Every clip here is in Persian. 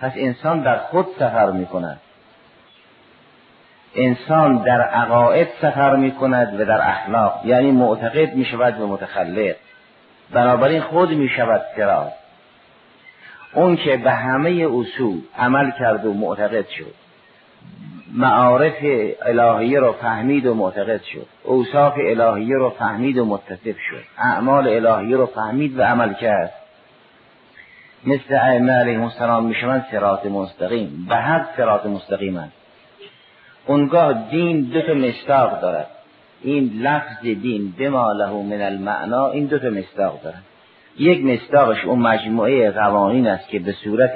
پس انسان در خود سفر می کند، انسان در عقاید سفر می کند و در اخلاق، یعنی معتقد می شود و متخلق، بنابراین خود می شود صراط. اون که به همه اصول عمل کرد و معتقد شد، معارف الهیه رو فهمید و معتقد شد، اوصاف الهیه رو فهمید و متصف شد، اعمال الهیه رو فهمید و عمل کرد، مثل ائمه علیهم السلام میشوند صراط مستقیم، به حق صراط مستقیم است. اونگاه دین دو تا مصداق دارد. این لفظ دین بما له من المعنا، این دو تا مصداق دارد. یک مصداقش اون مجموعه قوانین است که به صورت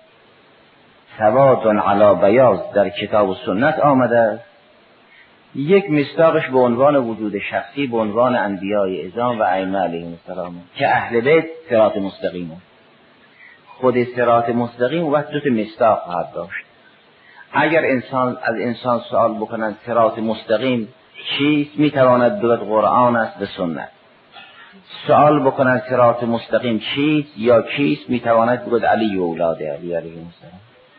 سواد علی بیاض در کتاب و سنت آمده است. یک مصداقش به عنوان وجود شخصی، به عنوان انبیاء اعظام و ائمه علیهم السلام که اهل بیت صراط مستقیم است. خود صراط مستقیم وقت دو تا مصداق خواهد داشت. اگر از انسان سوال بکنند صراط مستقیم چیست، میتواند بگوید قرآن است به سنت. سوال بکنند صراط مستقیم چیست یا کیست، میتواند بگوید علی و اولاد علی علیه السلام.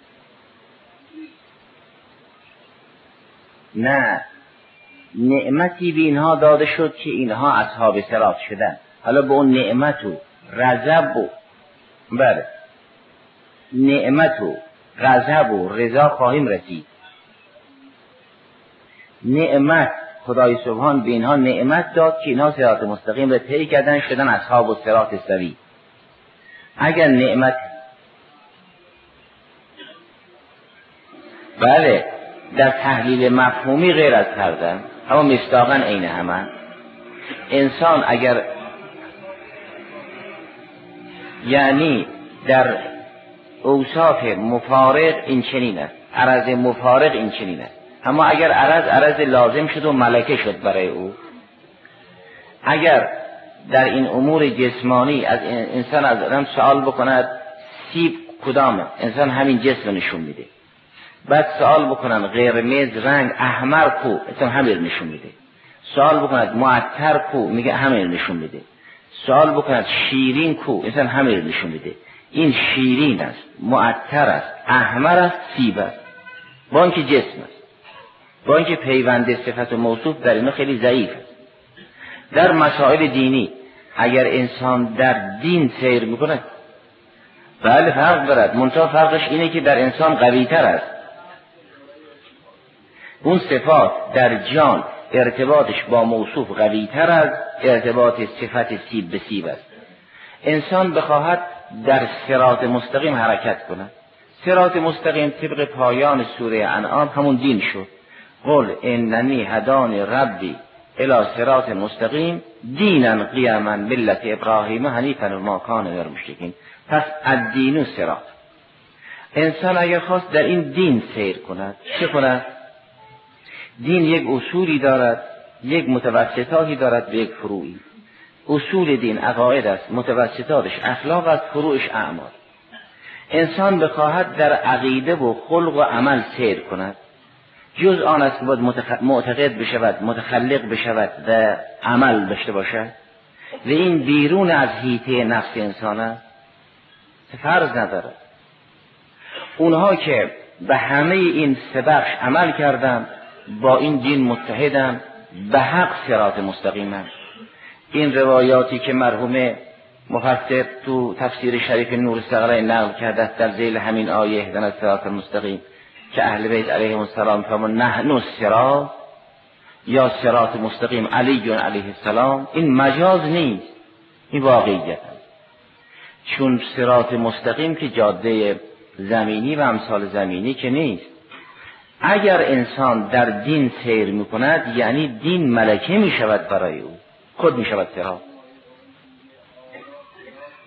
نه، نعمتی به اینها داده شد که اینها اصحاب صراط شدن. حالا به اون نعمت و غضب و بله نعمت و غضب و رضا خواهیم رسید. نعمت، خدای سبحان به اینها نعمت داد که اینها صراط مستقیم را طی کردن، شدن اصحاب الصراط سوی. اگر نعمت بله در تحلیل مفهومی غیر از کردن، اما مصداقاً عین همه. انسان اگر یعنی در اوصاف مفارق این چنین است، عرض مفارق این چنین است، اما اگر عرض لازم شد و ملکه شد برای او. اگر در این امور جسمانی از انسان از آدم سوال بکند سیب کدامه، انسان همین جسم نشون میده. بعد سوال بکنن قرمز رنگ احمر کو، انسان همین نشون میده. سوال بکند معطر کو، میگه همین نشون میده. سوال بکند شیرین کو، انسان همین نشون میده. این شیرین است، معطر است، احمر است، سیب است، با اینکه جسم است، با اینکه پیوند صفت و موصوف در اینو خیلی ضعیف است. در مسائل دینی اگر انسان در دین سیر میکنه بله فرق دارد، منتها فرقش اینه که در انسان قوی تر است. اون صفات در جان ارتباطش با موصوف قوی تر است، ارتباط صفت سیب به سیب است. انسان بخواهد در صراط مستقیم حرکت کند، صراط مستقیم طبق پایان سوره انعام همون دین شد. قل اننی هدانی ربی الی صراط مستقیم دینا قیما ملت ابراهیم حنیفا و ما کان من المشرکین. پس الدین صراط. انسان اگر خواست در این دین سیر کند چه کند؟ دین یک اصولی دارد، یک متوسطاتی دارد و یک فروعی. اصول دین عقاید است، متوسطاتش اخلاق است، فروعش اعمال. انسان بخواهد در عقیده و خلق و عمل سیر کند، جز آن است که باید معتقد بشود، متخلق بشود و عمل داشته باشد و این بیرون از حیطه نفس انسان است، فرض ندارد. اونها که به همه این سه بخش عمل کردند با این دین متحدند، به حق صراط مستقیمند. این روایاتی که مرحوم مفسر تو تفسیر شریف نور الثقلین نقل کرده در ذیل همین آیه اهدنا الصراط المستقیم که اهل بیت علیهم السلام فرمودند نحن الصراط یا صراط مستقیم علی علیه السلام، این مجاز نیست، این واقعیت است. چون صراط مستقیم که جاده زمینی و امثال زمینی که نیست. اگر انسان در دین سیر میکند یعنی دین ملکه میشود برای او، خود میشود صراط.